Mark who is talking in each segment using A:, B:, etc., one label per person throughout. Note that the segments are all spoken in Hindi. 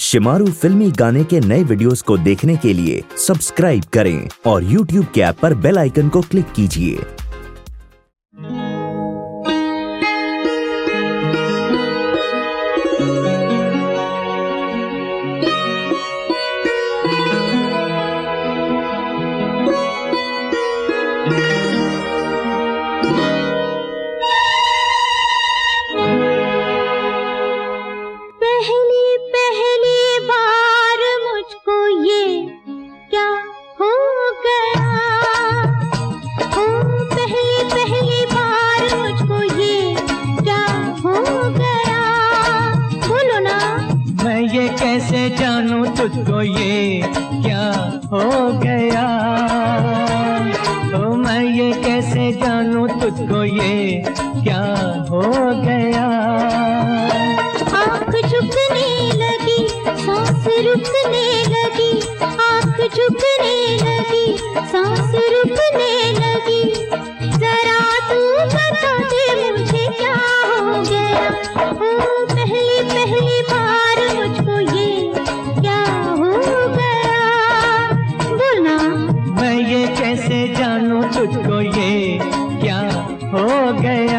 A: शिमारू फिल्मी गाने के नए वीडियोस को देखने के लिए सब्सक्राइब करें और YouTube के ऐप पर बेल आइकन को क्लिक कीजिए।
B: ये कैसे जानूं तुझको ये क्या हो गया, ओ मैं ये कैसे जानूं तुझको ये क्या हो गया।
C: आँख झुकने लगी, सांस रुकने लगी, आँख झुकने लगी, सांस रुकने लगी। जरा तू बता दे मुझे क्या हो गया, ओ पहली पहली बार मुझको ये क्या हो गया। बोलना
B: मैं ये कैसे जानूं तुझको ये क्या हो गया।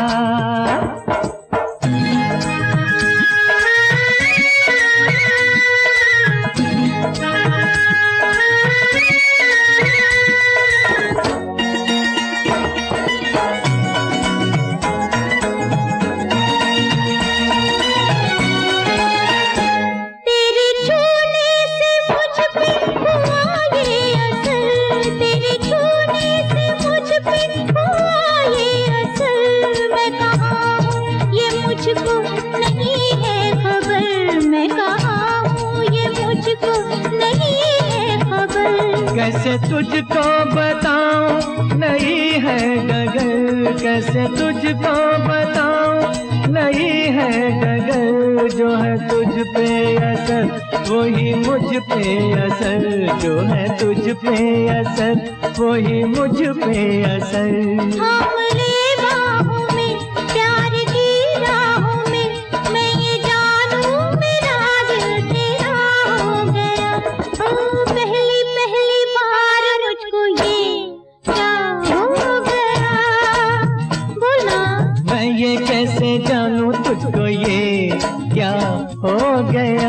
C: नहीं है खबर, मैं कहाँ हूँ ये मुझको नहीं है खबर।
B: कैसे तुझको बताऊं नहीं है डगर, कैसे तुझको बताऊं नहीं है डगर। जो है तुझ पे असर वही मुझ पे असर, जो है तुझ पे असर वही मुझ पे असर।
C: थाम ले बाहों में प्यार की राहों में, मैं ये जानूं मेरा दिल तेरा हो गया। ओ पहली पहली बार मुझको ये क्या हो गया। बोलना
B: मैं ये कैसे जानूं तुझको ये क्या हो गया।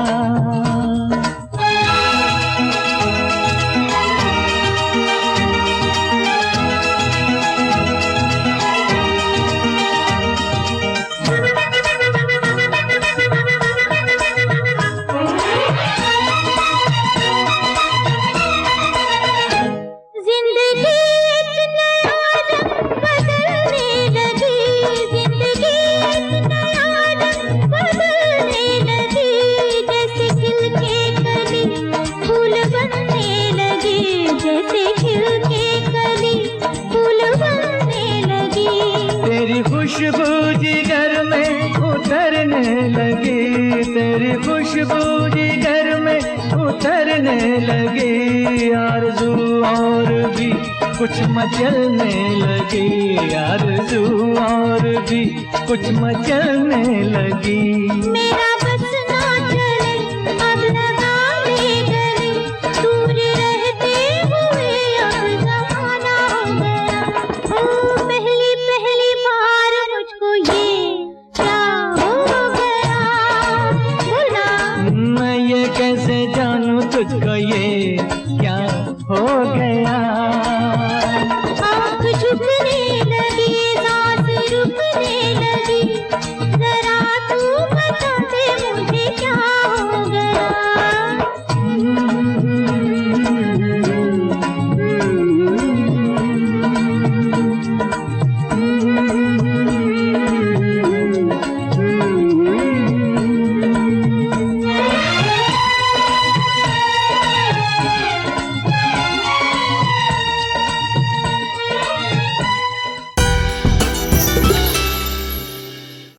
B: तेरी खुशबू जिगर में उतरने लगी, तेरी खुशबू जिगर में उतरने लगी। आरज़ू और भी कुछ मचलने लगी, आरज़ू और भी कुछ मचलने लगी।
C: मेरा बस ना चले अब लगा ले गले, दूर रहते हुए अब ज़माना हो गया। ओ पहली पहली बार मुझको ये क्या हो गया। बोलना
B: मैं ये कैसे जानूं तुझको ये क्या हो गया।